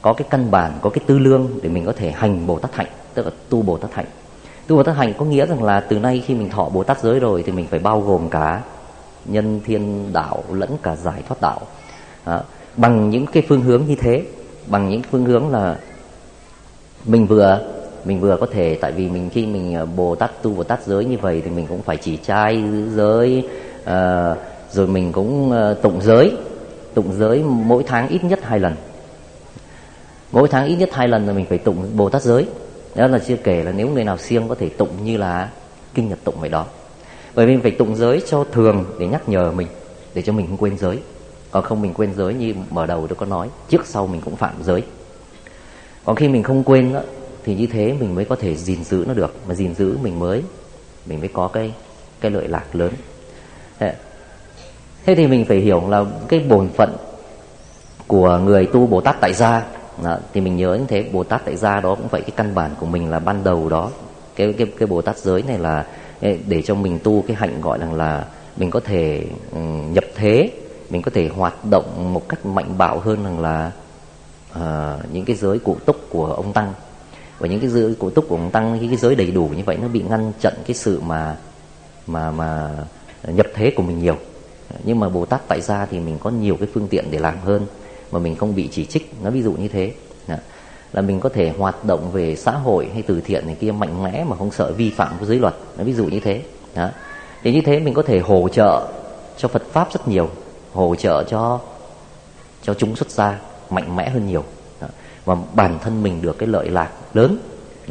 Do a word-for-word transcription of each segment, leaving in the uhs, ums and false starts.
có cái căn bản, có cái tư lương để mình có thể hành Bồ Tát hạnh, tức là tu Bồ Tát hạnh. Tu Bồ Tát hạnh có nghĩa rằng là từ nay khi mình thọ Bồ Tát giới rồi thì mình phải bao gồm cả nhân thiên đạo lẫn cả giải thoát đạo. Đó. Bằng những cái phương hướng như thế, bằng những phương hướng là mình vừa mình vừa có thể, tại vì mình khi mình Bồ Tát tu Bồ Tát giới như vậy thì mình cũng phải chỉ trai giữ giới, à, rồi mình cũng tụng giới, tụng giới mỗi tháng ít nhất hai lần. Mỗi tháng ít nhất hai lần là mình phải tụng Bồ Tát giới. Đó là chưa kể là nếu người nào siêng có thể tụng như là kinh Nhật tụng vậy đó. Bởi vì mình phải tụng giới cho thường để nhắc nhở mình, để cho mình không quên giới. Còn không mình quên giới như mở đầu tôi có nói, trước sau mình cũng phạm giới. Còn khi mình không quên đó, thì như thế mình mới có thể gìn giữ nó được. Mà gìn giữ mình mới Mình mới có cái cái lợi lạc lớn. Thế, thế thì mình phải hiểu là cái bổn phận của người tu Bồ Tát tại gia. Đó, thì mình nhớ như thế, Bồ Tát tại gia đó cũng vậy, cái căn bản của mình là ban đầu đó, cái cái cái Bồ Tát giới này là để cho mình tu cái hạnh gọi là là mình có thể um, nhập thế, mình có thể hoạt động một cách mạnh bạo hơn rằng là uh, những cái giới cụ túc của ông tăng. Và những cái giới cụ túc của ông tăng, những cái giới đầy đủ như vậy nó bị ngăn chặn cái sự mà mà mà nhập thế của mình nhiều. Nhưng mà Bồ Tát tại gia thì mình có nhiều cái phương tiện để làm hơn mà mình không bị chỉ trích. Nó ví dụ như thế, là mình có thể hoạt động về xã hội hay từ thiện này kia mạnh mẽ mà không sợ vi phạm cái giới luật. Nó ví dụ như thế. Đó. Thì như thế mình có thể hỗ trợ cho Phật pháp rất nhiều, hỗ trợ cho cho chúng xuất gia mạnh mẽ hơn nhiều. Đó. Và bản thân mình được cái lợi lạc lớn.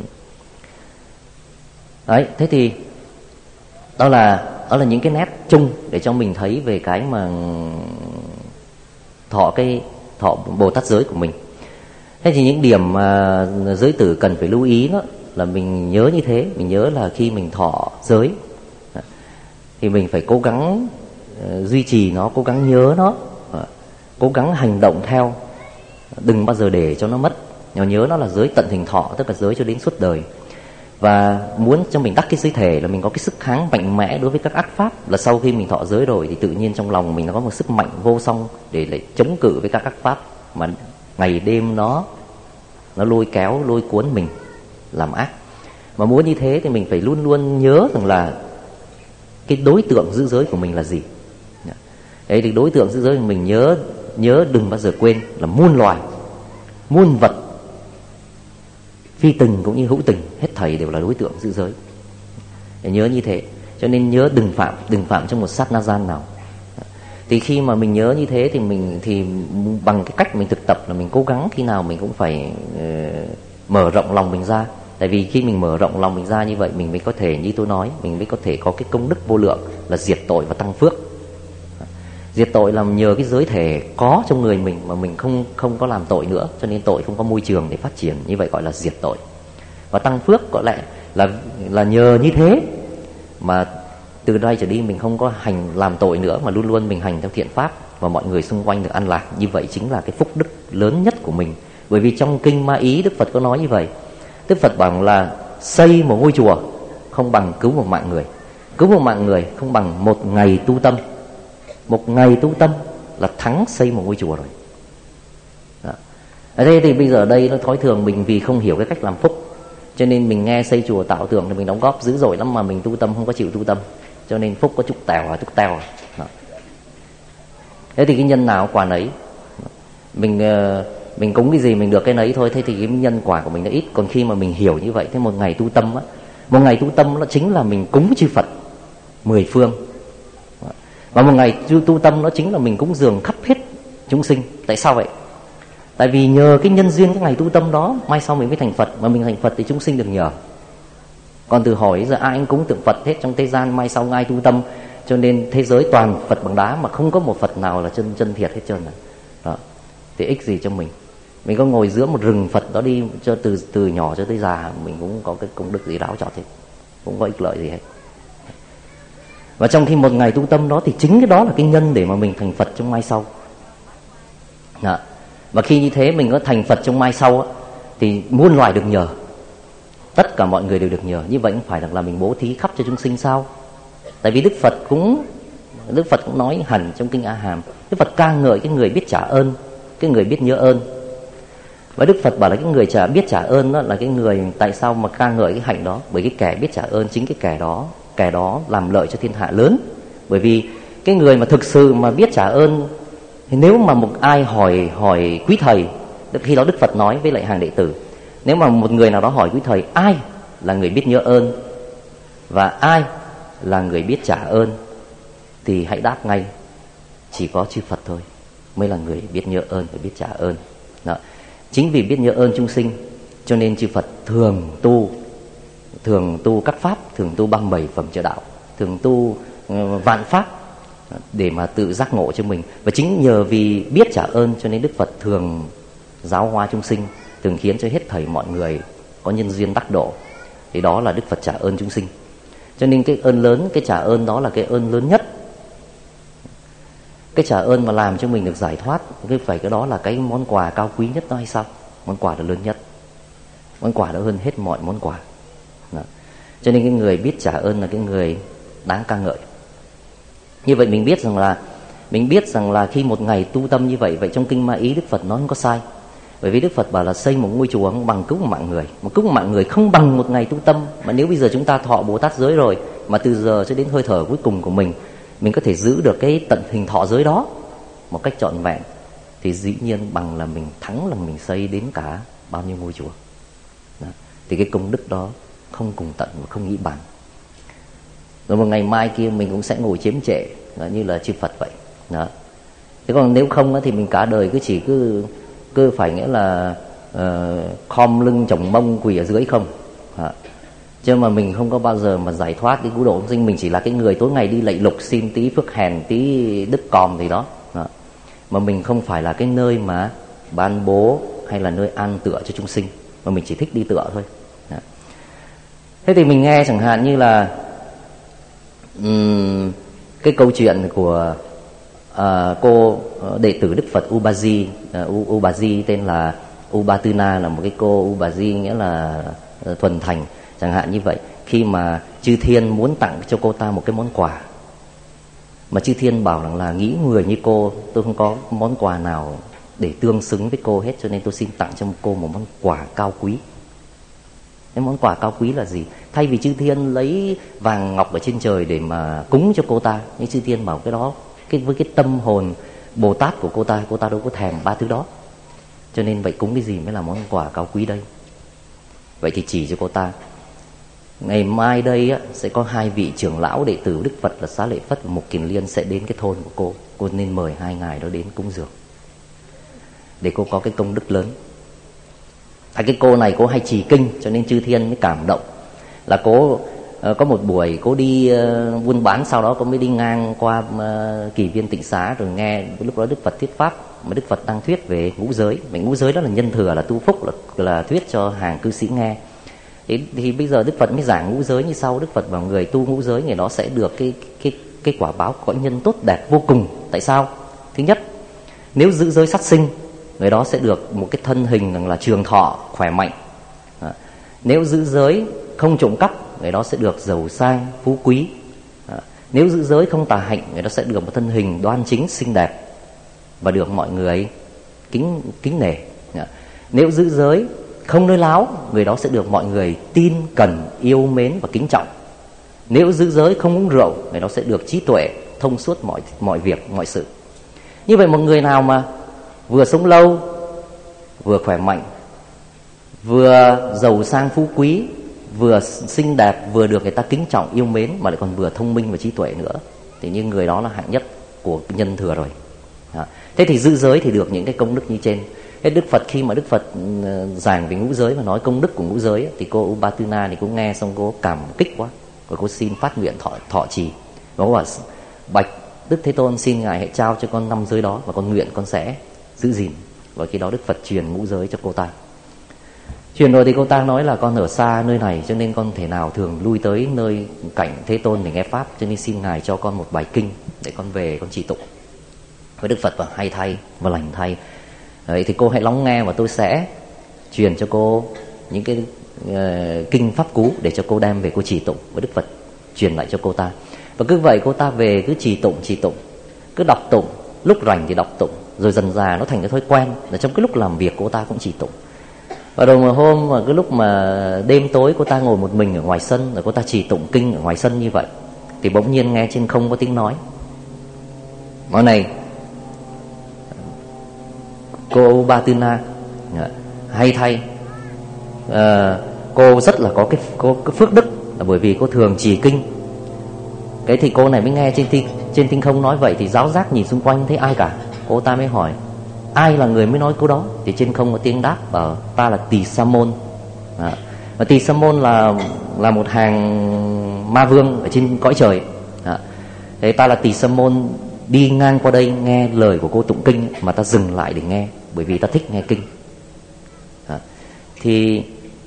Đấy, thế thì đó là đó là những cái nét chung để cho mình thấy về cái mà thọ cái thọ Bồ Tát giới của mình. Thế thì những điểm mà giới tử cần phải lưu ý đó là mình nhớ như thế, mình nhớ là khi mình thọ giới thì mình phải cố gắng uh, duy trì nó, cố gắng nhớ nó, uh, cố gắng hành động theo, đừng bao giờ để cho nó mất. Nhưng nhớ nó là giới tận thành thọ, tức là giới cho đến suốt đời. Và muốn cho mình đắc cái giới thể là mình có cái sức kháng mạnh mẽ đối với các ác pháp, là sau khi mình thọ giới rồi thì tự nhiên trong lòng mình nó có một sức mạnh vô song để lại chống cự với các ác pháp mà ngày đêm nó nó lôi kéo, lôi cuốn mình làm ác. Mà muốn như thế thì mình phải luôn luôn nhớ rằng là cái đối tượng giữ giới của mình là gì. Đấy, thì đối tượng giữ giới của mình nhớ nhớ đừng bao giờ quên là muôn loài, muôn vật, phi tình cũng như hữu tình, hết thảy đều là đối tượng giữ giới. Để nhớ như thế, cho nên nhớ đừng phạm, đừng phạm trong một sát na gian nào. Thì khi mà mình nhớ như thế thì mình thì bằng cái cách mình thực tập là mình cố gắng khi nào mình cũng phải uh, mở rộng lòng mình ra. Tại vì khi mình mở rộng lòng mình ra như vậy, mình mới có thể, như tôi nói, mình mới có thể có cái công đức vô lượng là diệt tội và tăng phước. Diệt tội là nhờ cái giới thể có trong người mình mà mình không không có làm tội nữa, cho nên tội không có môi trường để phát triển, như vậy gọi là diệt tội. Và tăng phước có lẽ là là nhờ như thế mà từ đây trở đi mình không có hành làm tội nữa, mà luôn luôn mình hành theo thiện pháp và mọi người xung quanh được an lạc. Như vậy chính là cái phúc đức lớn nhất của mình. Bởi vì trong kinh Ma Ý Đức Phật có nói như vậy. Đức Phật bảo là xây một ngôi chùa không bằng cứu một mạng người, cứu một mạng người không bằng một ngày tu tâm. Một ngày tu tâm là thắng xây một ngôi chùa rồi. Đó. Ở đây thì bây giờ đây nó thói thường mình vì không hiểu cái cách làm phúc, cho nên mình nghe xây chùa tạo tượng thì mình đóng góp dữ dội lắm, mà mình tu tâm không có chịu tu tâm, cho nên phúc có chút tèo à, chút tèo à. Đó. Thế thì cái nhân nào quả nấy, mình mình cúng cái gì mình được cái nấy thôi. Thế thì cái nhân quả của mình nó ít. Còn khi mà mình hiểu như vậy, thế một ngày tu tâm á, một ngày tu tâm nó chính là mình cúng chư Phật mười phương. Và một ngày tu, tu tâm nó chính là mình cúng dường khắp hết chúng sinh. Tại sao vậy? Tại vì nhờ cái nhân duyên cái ngày tu tâm đó, mai sau mình mới thành Phật. Mà mình thành Phật thì chúng sinh được nhờ. Còn từ hỏi giờ ai anh cúng tượng Phật hết trong thế gian, mai sau ai tu tâm. Cho nên thế giới toàn Phật bằng đá, mà không có một Phật nào là chân chân thiệt hết trơn. Đó. Thì ích gì cho mình? Mình có ngồi giữa một rừng Phật đó đi cho từ từ nhỏ cho tới già, mình cũng có cái công đức gì đáo chọt hết, cũng có ích lợi gì hết. Và trong khi một ngày tu tâm đó thì chính cái đó là cái nhân để mà mình thành Phật trong mai sau. Đó. Và khi như thế mình có thành Phật trong mai sau á, thì muôn loài được nhờ, tất cả mọi người đều được nhờ. Như vậy không phải là mình bố thí khắp cho chúng sinh sao? Tại vì Đức Phật cũng Đức Phật cũng nói hẳn trong kinh A Hàm, Đức Phật ca ngợi cái người biết trả ơn, cái người biết nhớ ơn. Và Đức Phật bảo là cái người trả biết trả ơn đó là cái người, tại sao mà ca ngợi cái hạnh đó? Bởi cái kẻ biết trả ơn, chính cái kẻ đó, kẻ đó làm lợi cho thiên hạ lớn. Bởi vì cái người mà thực sự mà biết trả ơn, thì nếu mà một ai hỏi hỏi quý thầy, khi đó Đức Phật nói với lại hàng đệ tử, nếu mà một người nào đó hỏi quý thầy ai là người biết nhớ ơn và ai là người biết trả ơn, thì hãy đáp ngay, chỉ có chư Phật thôi mới là người biết nhớ ơn và biết trả ơn. Đó. Chính vì biết nhớ ơn chúng sinh cho nên chư Phật thường tu, thường tu các pháp, thường tu băm bảy phẩm trợ đạo, thường tu uh, vạn pháp để mà tự giác ngộ cho mình. Và chính nhờ vì biết trả ơn cho nên Đức Phật thường giáo hóa chúng sinh, thường khiến cho hết thảy mọi người có nhân duyên đắc độ. Thì đó là Đức Phật trả ơn chúng sinh. Cho nên cái ơn lớn, cái trả ơn đó là cái ơn lớn nhất. Cái trả ơn mà làm cho mình được giải thoát, cái phải cái đó là cái món quà cao quý nhất đó hay sao? Món quà là lớn nhất. Món quà đó hơn hết mọi món quà. Đó. Cho nên cái người biết trả ơn là cái người đáng ca ngợi. Như vậy mình biết rằng là mình biết rằng là khi một ngày tu tâm như vậy, vậy trong kinh Ma Ý Đức Phật nói không có sai. Bởi vì Đức Phật bảo là xây một ngôi chùa không bằng cứu một mạng người, một cứu một mạng người không bằng một ngày tu tâm. Mà nếu bây giờ chúng ta thọ Bồ Tát giới rồi, mà từ giờ cho đến hơi thở cuối cùng của mình, mình có thể giữ được cái tận hình thọ giới đó một cách trọn vẹn, thì dĩ nhiên bằng là mình thắng là mình xây đến cả bao nhiêu ngôi chùa. Đó. Thì cái công đức đó không cùng tận và không nghĩ bằng. Rồi một ngày mai kia mình cũng sẽ ngồi chiếm trệ như là chư Phật vậy. Đó. Thế còn nếu không thì mình cả đời cứ chỉ cứ cứ phải nghĩa là uh, khom lưng chổng mông quỳ ở dưới không. Đó. Chứ mà mình không có bao giờ mà giải thoát cái cứu độ chúng sinh. Mình chỉ là cái người tối ngày đi lạy lục xin tí phước hèn, tí đức còm gì đó. Đó. Mà mình không phải là cái nơi mà ban bố hay là nơi an tựa cho chúng sinh, mà mình chỉ thích đi tựa thôi. Đó. Thế thì mình nghe chẳng hạn như là um, cái câu chuyện của uh, cô đệ tử Đức Phật Ubaji, uh, Ubaji tên là Ubatuna, là một cái cô Ubaji, nghĩa là uh, thuần thành. Chẳng hạn như vậy, khi mà chư thiên muốn tặng cho cô ta một cái món quà, mà chư thiên bảo rằng là nghĩ người như cô, tôi không có món quà nào để tương xứng với cô hết, cho nên tôi xin tặng cho cô một món quà cao quý. Cái món quà cao quý là gì? Thay vì chư thiên lấy vàng ngọc ở trên trời để mà cúng cho cô ta, nhưng chư thiên bảo cái đó, cái với cái tâm hồn Bồ Tát của cô ta, cô ta đâu có thèm ba thứ đó. Cho nên vậy cúng cái gì mới là món quà cao quý đây? Vậy thì chỉ cho cô ta, ngày mai đây á, sẽ có hai vị trưởng lão đệ tử Đức Phật là Xá Lợi Phất và Mục Kiền Liên sẽ đến cái thôn của cô. Cô nên mời hai ngài đó đến cúng dường, để cô có cái công đức lớn. À, cái cô này cô hay trì kinh, cho nên chư thiên mới cảm động. Là cô uh, có một buổi cô đi uh, buôn bán, sau đó cô mới đi ngang qua uh, Kỳ Viên Tịnh Xá, rồi nghe lúc đó Đức Phật thuyết pháp, mà Đức Phật đang thuyết về ngũ giới. Về ngũ giới đó là nhân thừa, là tu phúc, là, là thuyết cho hàng cư sĩ nghe. Thì, thì bây giờ Đức Phật mới giảng ngũ giới như sau. Đức Phật bảo người tu ngũ giới, người đó sẽ được cái, cái, cái quả báo cõi nhân tốt đẹp vô cùng. Tại sao? Thứ nhất, nếu giữ giới sát sinh, người đó sẽ được một cái thân hình là trường thọ, khỏe mạnh. À, nếu giữ giới không trộm cắp, người đó sẽ được giàu sang, phú quý. À, nếu giữ giới không tà hạnh, người đó sẽ được một thân hình đoan chính, xinh đẹp và được mọi người kính kính nể. À, nếu giữ giới không nói láo, người đó sẽ được mọi người tin, cần, yêu mến và kính trọng. Nếu giữ giới không uống rượu, người đó sẽ được trí tuệ, thông suốt mọi mọi việc, mọi sự. Như vậy một người nào mà vừa sống lâu, vừa khỏe mạnh, vừa giàu sang phú quý, vừa xinh đẹp, vừa được người ta kính trọng yêu mến, mà lại còn vừa thông minh và trí tuệ nữa, thì như người đó là hạng nhất của nhân thừa rồi. Đó. Thế thì giữ giới thì được những cái công đức như trên. Thế Đức Phật khi mà Đức Phật giảng về ngũ giới và nói công đức của ngũ giới, thì cô Ubatuna thì cũng nghe xong cô cảm kích quá, rồi cô xin phát nguyện thọ, thọ trì. Và cô bảo bạch Đức Thế Tôn, xin ngài hãy trao cho con năm giới đó, và con nguyện con sẽ giữ gìn. Và khi đó Đức Phật truyền ngũ giới cho cô ta. Truyền rồi thì cô ta nói là con ở xa nơi này, cho nên con thể nào thường lui tới nơi cảnh Thế Tôn để nghe pháp, cho nên xin ngài cho con một bài kinh để con về con trì tụng. Với Đức Phật bảo hay thay và lành thay. Đấy, thì cô hãy lắng nghe và tôi sẽ truyền cho cô những cái uh, kinh pháp cú để cho cô đem về cô trì tụng. Với Đức Phật truyền lại cho cô ta. Và cứ vậy cô ta về cứ trì tụng trì tụng, cứ đọc tụng, lúc rảnh thì đọc tụng, rồi dần dà nó thành cái thói quen là trong cái lúc làm việc cô ta cũng trì tụng. Và rồi một hôm mà cái lúc mà đêm tối cô ta ngồi một mình ở ngoài sân, rồi cô ta chỉ tụng kinh ở ngoài sân như vậy, thì bỗng nhiên nghe trên không có tiếng nói: "Nói này, cô Upatana, hay thay, à, cô rất là có cái, có cái phước đức, là bởi vì cô thường trì kinh." Cái thì cô này mới nghe trên tinh, trên tinh không nói vậy, thì giáo giác nhìn xung quanh thấy ai cả. Cô ta mới hỏi: "Ai là người mới nói câu đó?" Thì trên không có tiếng đáp bảo: "Ta là Tỳ Sa Môn." À, và Tỳ Sa Môn là là một hàng ma vương ở trên cõi trời. À, thế ta là Tỳ Sa Môn đi ngang qua đây nghe lời của cô tụng kinh mà ta dừng lại để nghe, bởi vì ta thích nghe kinh. À, thì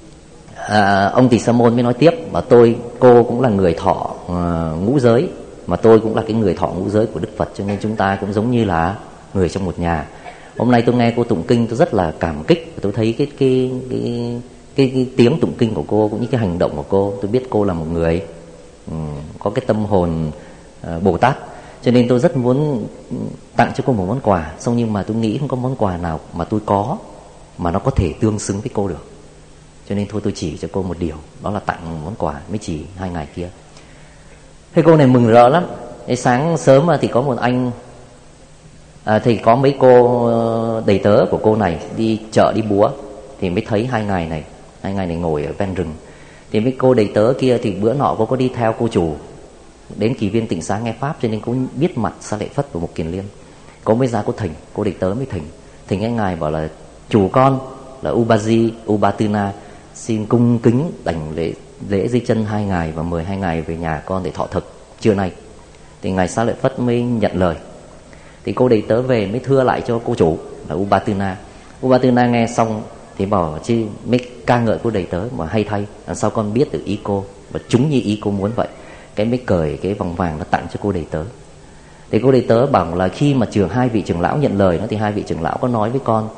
à, ông Tỳ Sa Môn mới nói tiếp: "Và tôi, cô cũng là người thọ uh, ngũ giới, mà tôi cũng là cái người thọ ngũ giới của Đức Phật, cho nên chúng ta cũng giống như là người trong một nhà. Hôm nay tôi nghe cô tụng kinh, tôi rất là cảm kích. Tôi thấy cái cái cái cái, cái tiếng tụng kinh của cô cũng như cái hành động của cô, tôi biết cô là một người um, có cái tâm hồn uh, Bồ Tát, cho nên tôi rất muốn tặng cho cô một món quà. Xong nhưng mà tôi nghĩ không có món quà nào mà tôi có mà nó có thể tương xứng với cô được, cho nên thôi tôi chỉ cho cô một điều, đó là tặng món quà, mới chỉ hai ngày kia." Thế cô này mừng rỡ lắm. Thế sáng sớm thì có một anh à, thì có mấy cô đầy tớ của cô này đi chợ đi búa, thì mới thấy hai ngày này hai ngày này ngồi ở ven rừng. Thì mấy cô đầy tớ kia thì bữa nọ cô có đi theo cô chủ đến Kỳ Viên Tịnh Xá nghe pháp, cho nên cô biết mặt Xá Lợi Phất và Mục Kiền Liên. Cô mới ra cô thỉnh, cô đầy tớ mới thỉnh thỉnh cái ngài bảo là: "Chủ con là Ubaji Upatana xin cung kính đảnh lễ lễ dưới chân hai ngài và mời hai ngài về nhà con để thọ thực trưa nay." Thì ngài Xá Lợi Phất mới nhận lời. Thì cô đầy tớ về mới thưa lại cho cô chủ là Upatana. Upatana nghe xong thì bảo chứ mới ca ngợi cô đầy tớ mà hay thay, làm sao con biết được ý cô và chúng như ý cô muốn vậy. Cái mới cởi cái vòng vàng nó tặng cho cô đầy tớ. Thì cô đầy tớ bảo là khi mà trường hai vị trưởng lão nhận lời nó, thì hai vị trưởng lão có nói với con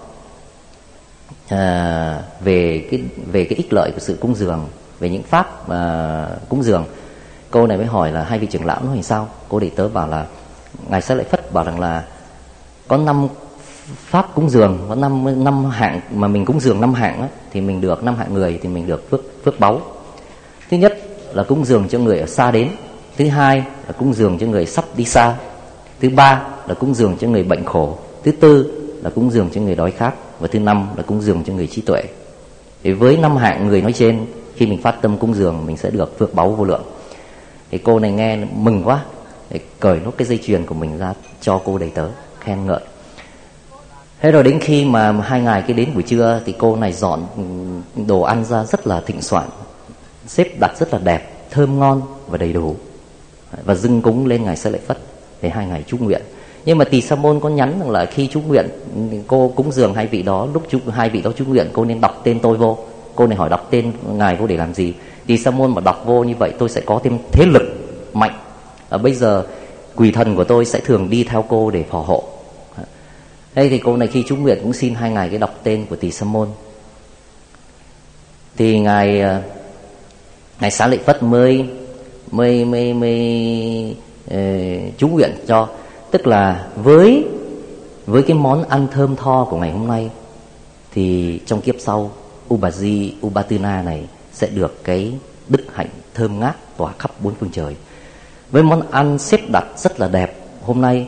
à, về cái về cái ích lợi của sự cúng dường, về những pháp à, cúng dường. Cô này mới hỏi là hai vị trưởng lão nói làm sao. Cô đầy tớ bảo là ngài Xá Lợi Phất bảo rằng là có năm pháp cúng dường, có năm năm hạng mà mình cúng dường năm hạng á, thì mình được năm hạng người thì mình được phước phước báu. Thứ nhất là cúng dường cho người ở xa đến, thứ hai là cúng dường cho người sắp đi xa, thứ ba là cúng dường cho người bệnh khổ, thứ tư là cúng dường cho người đói khát, và thứ năm là cúng dường cho người trí tuệ. Thì với năm hạng người nói trên, khi mình phát tâm cúng dường mình sẽ được phước báu vô lượng. Thì cô này nghe mừng quá, để cởi nốt cái dây chuyền của mình ra cho cô đầy tớ khen ngợi. Thế rồi đến khi mà hai ngày kia đến buổi trưa thì cô này dọn đồ ăn ra rất là thịnh soạn, xếp đặt rất là đẹp, thơm ngon và đầy đủ, và dâng cúng lên ngài Xá Lợi Phất để hai ngày chúc nguyện. Nhưng mà Tỳ Sa Môn có nhắn rằng là khi chúc nguyện, cô cúng dường hai vị đó, lúc chúc hai vị đó chúc nguyện cô nên đọc tên tôi vô. Cô này hỏi đọc tên ngài vô để làm gì? Tỳ Sa Môn mà đọc vô như vậy tôi sẽ có thêm thế lực mạnh. Ở bây giờ quỷ thần của tôi sẽ thường đi theo cô để phò hộ. Đây thì cô này khi chúc nguyện cũng xin hai ngài cái đọc tên của Tỳ Sa Môn. Thì ngài ngài Xá Lợi Phất mới mới mới mới uh, chú nguyện cho, tức là với với cái món ăn thơm tho của ngày hôm nay thì trong kiếp sau Ubaji Upatana này sẽ được cái đức hạnh thơm ngát tỏa khắp bốn phương trời. Với món ăn xếp đặt rất là đẹp hôm nay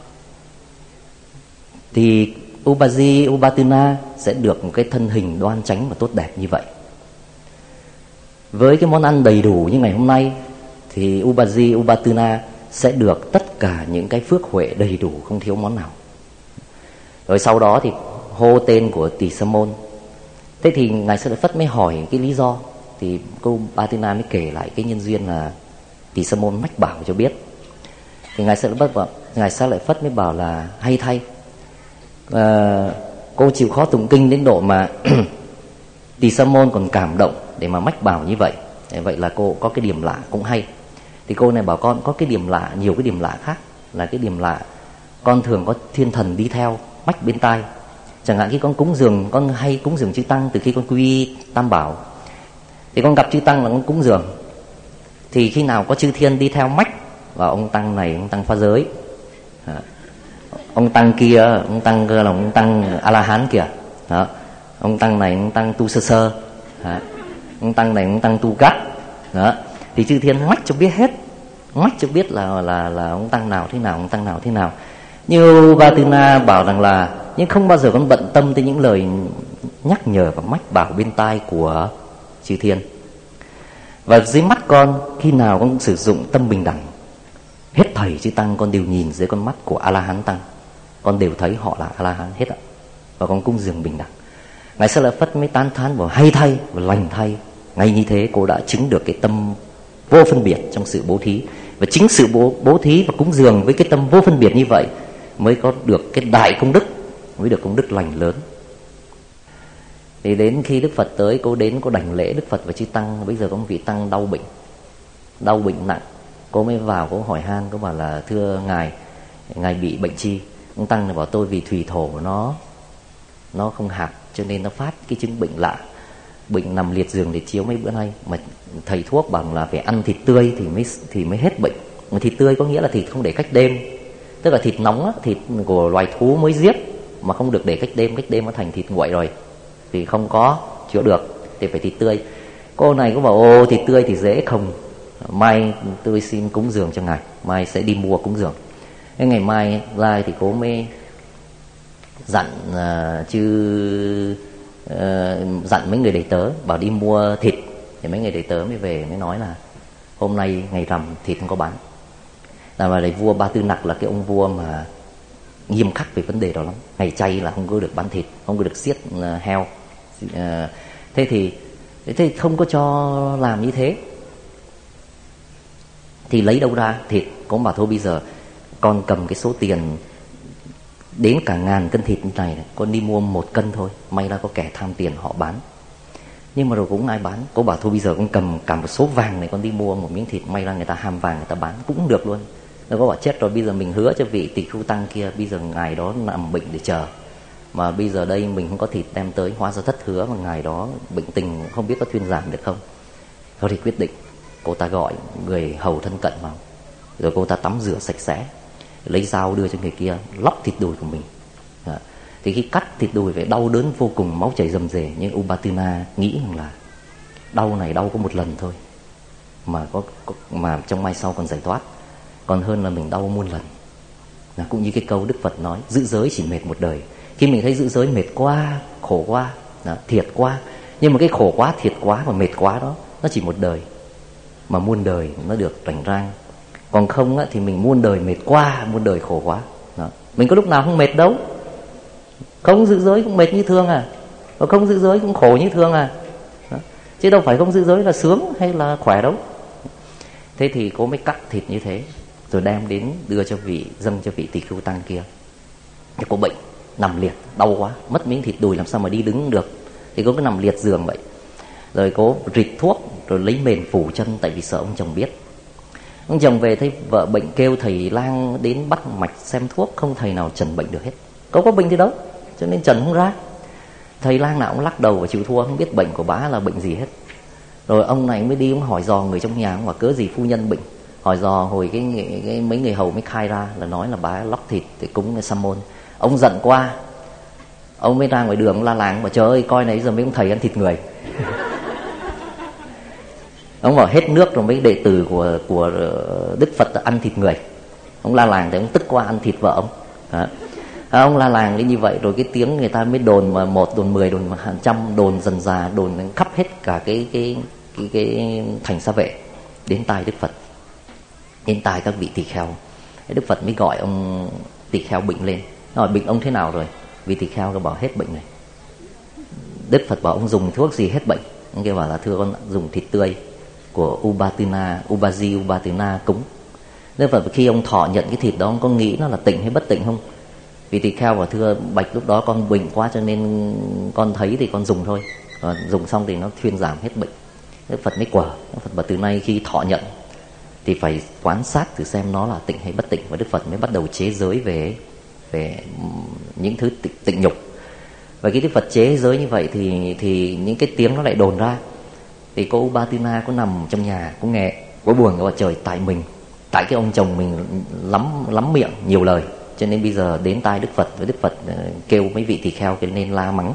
thì Ubaji Upatana sẽ được một cái thân hình đoan chánh và tốt đẹp như vậy. Với cái món ăn đầy đủ như ngày hôm nay thì Ubaji Upatana sẽ được tất cả những cái phước huệ đầy đủ, không thiếu món nào. Rồi sau đó thì hô tên của Tỳ Sa Môn. Thế thì ngài Xá Lợi Phất mới hỏi cái lý do, thì cô Upatana mới kể lại cái nhân duyên là Tỳ Sa Môn mách bảo cho biết. Thì ngài Xá Lợi Phất bảo, ngài Xá Lợi Phất mới bảo là hay thay, à, cô chịu khó tụng kinh đến độ mà Tỳ Sa Môn còn cảm động để mà mách bảo như vậy. Vậy là cô có cái điểm lạ cũng hay. Thì cô này bảo con có cái điểm lạ, nhiều cái điểm lạ khác. Là cái điểm lạ con thường có thiên thần đi theo mách bên tai. Chẳng hạn khi con cúng dường, con hay cúng dường chư tăng từ khi con quy Tam Bảo, thì con gặp chư tăng là con cúng dường, thì khi nào có chư thiên đi theo mách và ông tăng này, ông tăng phá giới, ông tăng kia, ông tăng kia là ông tăng A La Hán kìa đó, ông tăng này ông tăng tu sơ sơ, à, ông tăng này ông tăng tu gắt đó. Thì chư thiên ngoách cho biết hết, ngoách cho biết là là là ông tăng nào thế nào, ông tăng nào thế nào. Như Ubatina bảo rằng là nhưng không bao giờ con bận tâm tới những lời nhắc nhở và mách bảo bên tai của chư thiên. Và dưới mắt con, khi nào con sử dụng tâm bình đẳng, hết thầy chư tăng con đều nhìn dưới con mắt của A La Hán tăng, con đều thấy họ là A La Hán hết ạ. Và con cúng dường bình đẳng. Ngài Sa La Phất mới tán thán bảo hay thay và lành thay. Ngay như thế cô đã chứng được cái tâm vô phân biệt trong sự bố thí. Và chính sự bố, bố thí và cúng dường với cái tâm vô phân biệt như vậy mới có được cái đại công đức, mới được công đức lành lớn. Thì đến khi Đức Phật tới, cô đến cô đảnh lễ Đức Phật và chư tăng. Bây giờ có một vị tăng đau bệnh, đau bệnh nặng. Cô mới vào cô hỏi han, cô bảo là thưa ngài, ngài bị bệnh chi? Ông tăng này bảo tôi vì thủy thổ nó nó không hạt cho nên nó phát cái chứng bệnh lạ, bệnh nằm liệt giường để chiếu mấy bữa nay. Mà thầy thuốc bằng là phải ăn thịt tươi thì mới thì mới hết bệnh. Mà thịt tươi có nghĩa là thịt không để cách đêm, tức là thịt nóng á, thịt của loài thú mới giết mà không được để cách đêm, cách đêm nó thành thịt nguội rồi thì không có chữa được, thì phải thịt tươi. Cô này cũng bảo ô thịt tươi thì dễ không, mai tôi xin cúng dường cho ngài, mai sẽ đi mua cúng dường. Cái ngày mai lai thì cô mới dặn uh, chứ uh, dặn mấy người đầy tớ bảo đi mua thịt. Thì mấy người đầy tớ mới về mới nói là hôm nay ngày rằm thịt không có bán. Là mà lại vua Ba Tư Nặc là cái ông vua mà nghiêm khắc về vấn đề đó lắm. Ngày chay là không có được bán thịt, không có được giết uh, heo. Uh, thế thì thế không có cho làm như thế. Thì lấy đâu ra thịt? Cũng bảo thôi bây giờ con cầm cái số tiền đến cả ngàn cân thịt như này, này con đi mua một cân thôi, may ra có kẻ tham tiền họ bán. Nhưng mà rồi cũng ai bán. Cô bảo thôi bây giờ con cầm cả một số vàng này con đi mua một miếng thịt, may ra người ta ham vàng người ta bán cũng được luôn. Rồi cô bảo chết rồi, bây giờ mình hứa cho vị tỳ khưu tăng kia, bây giờ ngài đó nằm bệnh để chờ, mà bây giờ đây mình không có thịt đem tới, hóa ra thất hứa, mà ngài đó bệnh tình không biết có thuyên giảm được không. Thôi thì quyết định cô ta gọi người hầu thân cận vào, rồi cô ta tắm rửa sạch sẽ, lấy dao đưa cho người kia lóc thịt đùi của mình. À, thì khi cắt thịt đùi phải đau đớn vô cùng, máu chảy rầm rề. Nhưng Ubatina nghĩ rằng là đau này đau có một lần thôi mà có, có mà trong mai sau còn giải thoát, còn hơn là mình đau muôn lần. À, cũng như cái câu Đức Phật nói, giữ giới chỉ mệt một đời. Khi mình thấy giữ giới mệt quá, khổ quá, à, thiệt quá, nhưng mà cái khổ quá, thiệt quá và mệt quá đó nó chỉ một đời, mà muôn đời nó được rảnh rang. Còn không á, thì mình muôn đời mệt quá, muôn đời khổ quá đó. Mình có lúc nào không mệt đâu. Không giữ giới cũng mệt như thường à, và không giữ giới cũng khổ như thường à đó. Chứ đâu phải không giữ giới là sướng hay là khỏe đâu. Thế thì cô mới cắt thịt như thế, rồi đem đến đưa cho vị, dâng cho vị tỳ khưu tăng kia. Thì cô bệnh nằm liệt, đau quá, mất miếng thịt đùi làm sao mà đi đứng được. Thì cô cứ nằm liệt giường vậy. Rồi cô rịt thuốc, rồi lấy mền phủ chân, tại vì sợ ông chồng biết. Ông chồng về thấy vợ bệnh kêu thầy lang đến bắt mạch xem thuốc, không thầy nào trần bệnh được hết. Có có bệnh gì đâu, cho nên trần không ra. Thầy lang nào cũng lắc đầu và chịu thua, không biết bệnh của bá là bệnh gì hết. Rồi ông này mới đi ông hỏi dò người trong nhà, ông bảo cớ gì phu nhân bệnh. Hỏi dò hồi cái, cái, cái mấy người hầu mới khai ra là nói là bá lóc thịt để cúng sa môn. Ông giận qua, ông mới ra ngoài đường la làng bảo trời ơi coi này giờ mấy ông thầy ăn thịt người. Ông bảo hết nước rồi mấy đệ tử của của Đức Phật ăn thịt người. Ông la làng thì ông tức qua ăn thịt vợ ông. À, ông la làng lên như vậy rồi cái tiếng người ta mới đồn, mà một đồn mười, đồn hàng trăm, đồn dần dà, đồn khắp hết cả cái cái cái, cái thành Sa Vệ đến tai Đức Phật, đến tai các vị tỳ kheo. Đức Phật mới gọi ông tỳ kheo bệnh lên, hỏi bệnh ông thế nào rồi. Vị tỳ kheo có bảo hết bệnh này. Đức Phật bảo ông dùng thuốc gì hết bệnh. Ông kia bảo là thưa con dùng thịt tươi của Ubatina, Ubaji Ubatina cúng. Đức Phật khi ông thọ nhận cái thịt đó, ông có nghĩ nó là tịnh hay bất tịnh không? Vì tỳ kheo và thưa bạch lúc đó con bệnh quá cho nên con thấy thì con dùng thôi, và dùng xong thì nó thuyên giảm hết bệnh. Đức Phật mới quở. Đức Phật bảo từ nay khi thọ nhận thì phải quan sát thử xem nó là tịnh hay bất tịnh, và Đức Phật mới bắt đầu chế giới về về những thứ tịnh, tịnh nhục. Và khi Đức Phật chế giới như vậy thì thì những cái tiếng nó lại đồn ra. Thì cô Ubatina có nằm trong nhà cũng nghe, có buồn, có bảo trời tại mình, tại cái ông chồng mình lắm lắm miệng nhiều lời, cho nên bây giờ đến tai Đức Phật, với Đức Phật kêu mấy vị tỳ kheo cái nên la mắng.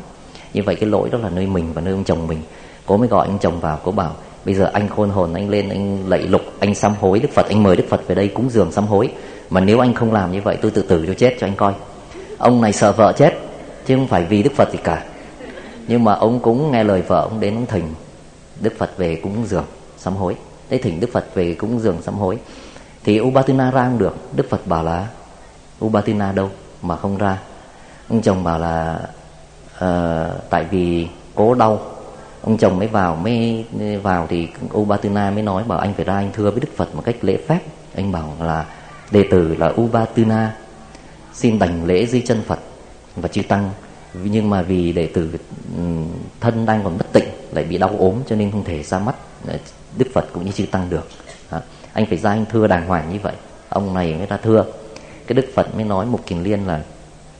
Như vậy cái lỗi đó là nơi mình và nơi ông chồng mình. Cô mới gọi ông chồng vào, cô bảo bây giờ anh khôn hồn, anh lên anh lạy lục, anh sám hối Đức Phật, anh mời Đức Phật về đây cúng dường sám hối. Mà nếu anh không làm như vậy tôi tự tử cho chết cho anh coi. Ông này sợ vợ chết chứ không phải vì Đức Phật gì cả. Nhưng mà ông cũng nghe lời vợ, ông đến ông thỉnh Đức Phật về cúng dường sám hối. Thế thỉnh Đức Phật về cúng dường sám hối thì Ubatina ra không được. Đức Phật bảo là Ubatina đâu mà không ra. Ông chồng bảo là uh, tại vì cố đau. Ông chồng mới vào mới vào thì Ubatina mới nói bảo anh phải ra anh thưa với Đức Phật một cách lễ phép. Anh bảo là đệ tử là Ubatina xin đảnh lễ dưới chân Phật và chư tăng, nhưng mà vì đệ tử thân đang còn bất tịnh, lại bị đau ốm cho nên không thể ra mắt Đức Phật cũng như chư tăng được. Anh phải ra anh thưa đàng hoàng như vậy. Ông này mới ra thưa. Cái Đức Phật mới nói Mục Kiền Liên là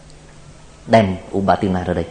đem Ubatina ra đây.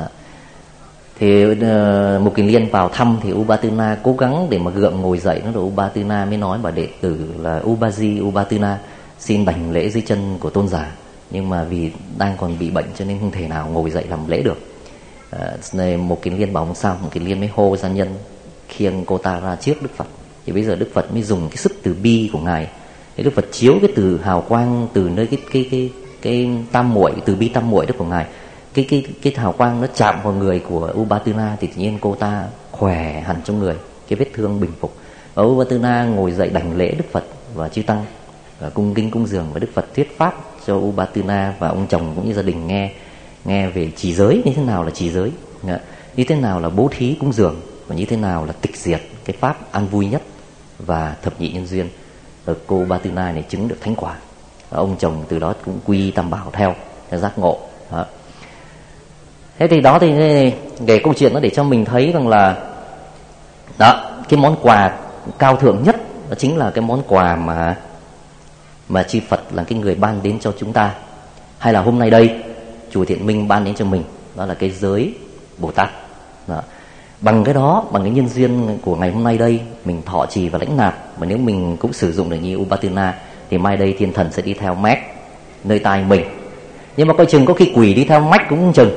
Thì uh, Mục Kiền Liên vào thăm thì Ubatina cố gắng để mà gượng ngồi dậy. Nó rồi Ubatina mới nói bà đệ tử là Ubaji Ubatina xin đảnh lễ dưới chân của tôn giả, nhưng mà vì đang còn bị bệnh cho nên không thể nào ngồi dậy làm lễ được. uh, Mục Kiền Liên bảo không sao. Mục Kiền Liên mới hô gia nhân khiêng cô ta ra trước Đức Phật. Thì bây giờ Đức Phật mới dùng cái sức từ bi của ngài. Thì Đức Phật chiếu cái từ hào quang từ nơi cái cái cái cái tam muội, từ bi tam muội đó của ngài, cái cái cái hào quang nó chạm vào người của Ubatina thì tự nhiên cô ta khỏe hẳn trong người, cái vết thương bình phục. Và Ubatina ngồi dậy đảnh lễ Đức Phật và chư tăng và cung kính cúng dường, và Đức Phật thuyết pháp cho Ubatina và ông chồng cũng như gia đình nghe nghe về trì giới, như thế nào là trì giới, như thế nào là bố thí cúng dường, và như thế nào là tịch diệt, cái pháp an vui nhất và thập nhị nhân duyên. Rồi cô Ubatina này chứng được thánh quả. Và ông chồng từ đó cũng quy tam bảo theo, theo giác ngộ. Đó. Thế thì đó thì cái câu chuyện nó để cho mình thấy rằng là đó, cái món quà cao thượng nhất đó chính là cái món quà mà mà chư Phật là cái người ban đến cho chúng ta, hay là hôm nay đây Chùa Thiện Minh ban đến cho mình, đó là cái giới Bồ Tát. Đó. Bằng cái đó, bằng cái nhân duyên của ngày hôm nay đây, mình thọ trì và lãnh nạp, mà nếu mình cũng sử dụng được như Ubatina thì mai đây thiên thần sẽ đi theo mách nơi tai mình. Nhưng mà coi chừng có khi quỷ đi theo mách cũng không chừng.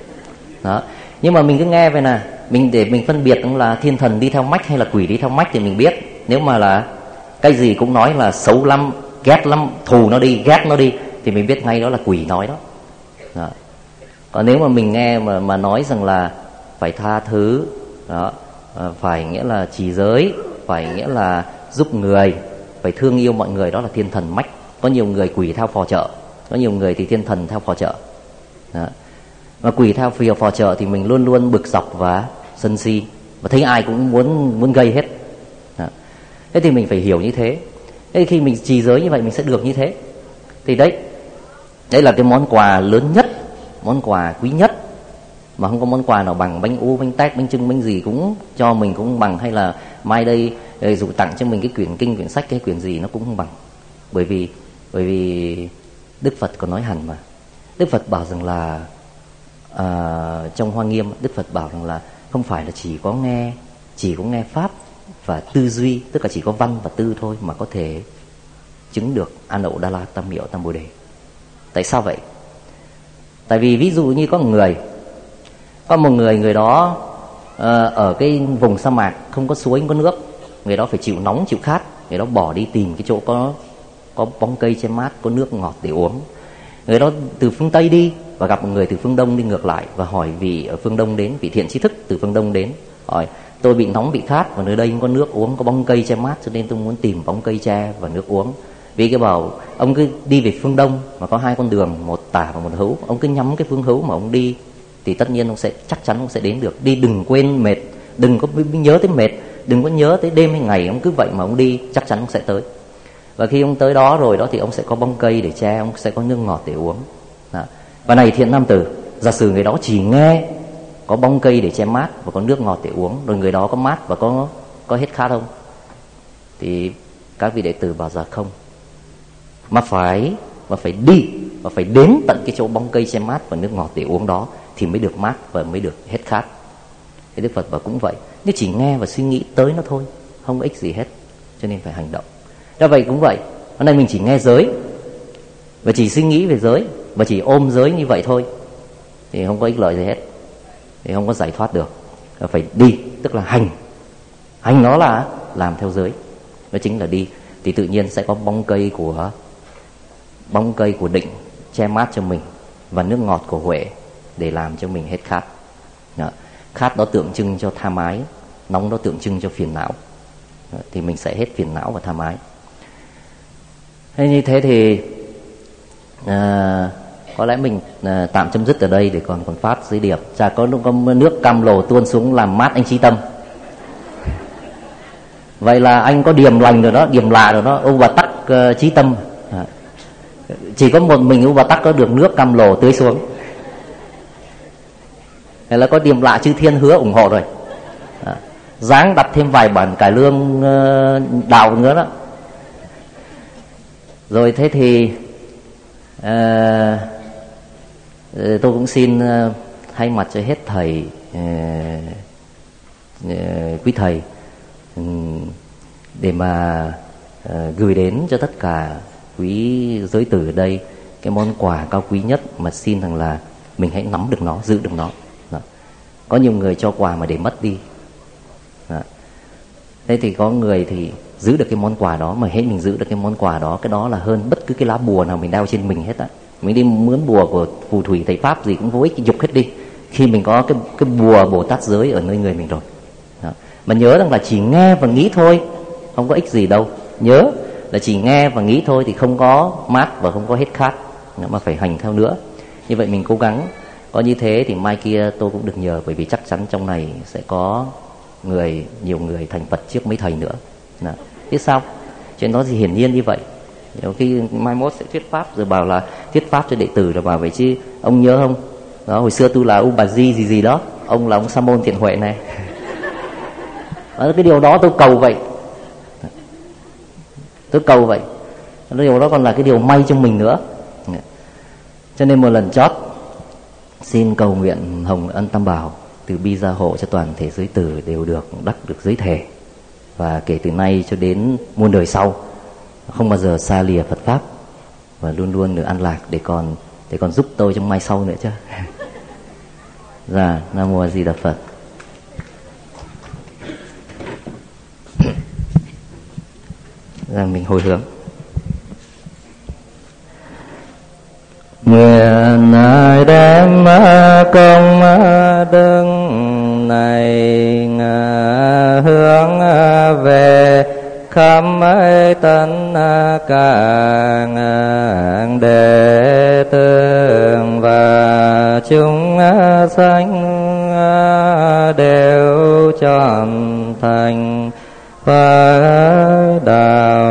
Đó. Nhưng mà mình cứ nghe về nè, mình để mình phân biệt là thiên thần đi theo mách hay là quỷ đi theo mách thì mình biết. Nếu mà là cái gì cũng nói là xấu lắm, ghét lắm, thù nó đi, ghét nó đi, thì mình biết ngay đó là quỷ nói đó. Đó. Còn nếu mà mình nghe mà, mà nói rằng là phải tha thứ, đó, phải nghĩa là trì giới, phải nghĩa là giúp người, phải thương yêu mọi người, đó là thiên thần mách. Có nhiều người quỷ theo phò trợ, có nhiều người thì thiên thần theo phò trợ. Đó. Mà quỷ theo phìa phò trợ thì mình luôn luôn bực dọc và sân si, và thấy ai cũng muốn muốn gây hết. Đó. Thế thì mình phải hiểu như thế. Thế khi mình trì giới như vậy mình sẽ được như thế. Thì đấy, đấy là cái món quà lớn nhất, món quà quý nhất, mà không có món quà nào bằng bánh u, bánh tét, bánh trưng, bánh gì cũng cho mình cũng không bằng. Hay là mai đây dù tặng cho mình cái quyển kinh, quyển sách, cái quyển gì nó cũng không bằng. Bởi vì bởi vì Đức Phật có nói hẳn mà. Đức Phật bảo rằng là à, trong Hoa Nghiêm, Đức Phật bảo rằng là không phải là chỉ có nghe, chỉ có nghe pháp và tư duy, tức là chỉ có văn và tư thôi mà có thể chứng được An Ậu Đa La Tam Miệu Tam Bồ Đề. Tại sao vậy? Tại vì ví dụ như có một người, có một người người đó uh, ở cái vùng sa mạc không có suối, không có nước, người đó phải chịu nóng chịu khát, người đó bỏ đi tìm cái chỗ có có bóng cây che mát, có nước ngọt để uống. Người đó từ phương Tây đi và gặp một người từ phương Đông đi ngược lại, và hỏi vị ở phương Đông đến, vị thiện tri thức từ phương Đông đến, hỏi tôi bị nóng bị khát và nơi đây không có nước uống, có bóng cây che mát, cho nên tôi muốn tìm bóng cây che và nước uống. Vì cái bảo ông cứ đi về phương Đông mà có hai con đường, một tả và một hữu, ông cứ nhắm cái phương hữu mà ông đi thì tất nhiên ông sẽ chắc chắn ông sẽ đến được. Đi đừng quên mệt, đừng có nhớ tới mệt, đừng có nhớ tới đêm hay ngày, ông cứ vậy mà ông đi chắc chắn ông sẽ tới. Và khi ông tới đó rồi đó thì ông sẽ có bóng cây để che, ông sẽ có nước ngọt để uống. Đó. Và này thiện nam tử, giả sử người đó chỉ nghe có bóng cây để che mát và có nước ngọt để uống, rồi người đó có mát và có có hết khát không? Thì các vị đệ tử bảo rằng không, mà phải mà phải đi và phải đến tận cái chỗ bóng cây che mát và nước ngọt để uống đó thì mới được mát và mới được hết khát. Thì Đức Phật bảo cũng vậy, nếu chỉ nghe và suy nghĩ tới nó thôi không có ích gì hết, cho nên phải hành động. Do vậy cũng vậy, hôm nay mình chỉ nghe giới và chỉ suy nghĩ về giới và chỉ ôm giới như vậy thôi thì không có ích lợi gì hết. thì không có giải thoát được. Phải đi, tức là hành. Hành nó là làm theo giới, đó chính là đi. Thì tự nhiên sẽ có bóng cây của bóng cây của định che mát cho mình, và nước ngọt của huệ để làm cho mình hết khát. Đó. Khát đó tượng trưng cho tham ái, nóng đó tượng trưng cho phiền não. Đó. Thì mình sẽ hết phiền não và tham ái. Thế như thế thì à, có lẽ mình à, tạm chấm dứt ở đây để còn còn phát dưới điệp. Chả có, có nước cam lồ tuôn xuống làm mát anh Chí Tâm. Vậy là anh có điềm lành rồi đó, điềm lạ rồi đó. Ông Bà Tắc uh, Chí Tâm à. Chỉ có một mình ông Bà Tắc có được nước cam lồ tưới xuống. Thế là có điềm lạ chư thiên hứa ủng hộ rồi à. Dáng đặt thêm vài bản cải lương uh, đạo nữa đó. Rồi thế thì uh, tôi cũng xin uh, thay mặt cho hết thầy uh, uh, quý thầy uh, để mà uh, gửi đến cho tất cả quý giới tử ở đây cái món quà cao quý nhất, mà xin rằng là mình hãy nắm được nó, giữ được nó. Đó. Có nhiều người cho quà mà để mất đi. Đó. Thế thì có người thì giữ được cái món quà đó, mà hết mình giữ được cái món quà đó, cái đó là hơn bất cứ cái lá bùa nào mình đeo trên mình hết á. Mình đi mướn bùa của phù thủy thầy pháp gì cũng vô ích, dục hết đi khi mình có cái cái bùa Bồ Tát giới ở nơi người mình rồi. Đó. Mà nhớ rằng là chỉ nghe và nghĩ thôi, không có ích gì đâu. Nhớ là chỉ nghe và nghĩ thôi thì không có mát và không có hết khát, mà phải hành theo nữa. Như vậy mình cố gắng. Có như thế thì mai kia tôi cũng được nhờ, bởi vì chắc chắn trong này sẽ có người, nhiều người thành Phật trước mấy thầy nữa. Đó. Biết sao? Chuyện đó thì hiển nhiên như vậy. Nhiều khi mai mốt sẽ thuyết pháp rồi bảo là thuyết pháp cho đệ tử, rồi bảo vậy chứ ông nhớ không? Đó, hồi xưa tôi là U Bà Di gì gì đó, ông là ông Sa Môn Thiện Huệ này. Đó, cái điều đó tôi cầu vậy. Tôi cầu vậy. Điều đó còn là cái điều may trong mình nữa. Cho nên một lần chót xin cầu nguyện hồng ân tam bảo từ bi gia hộ cho toàn thể giới tử đều được đắc được giới thể, và kể từ nay cho đến muôn đời sau không bao giờ xa lìa Phật pháp, và luôn luôn được an lạc, để còn để còn giúp tôi trong mai sau nữa chứ. Dạ, Nam Mô A Di Đà Phật. Dạ, mình hồi hướng. Nguyện đem công đức này hướng về khắp tất cả đệ tử và chúng sanh đều trọn thành Phật đạo.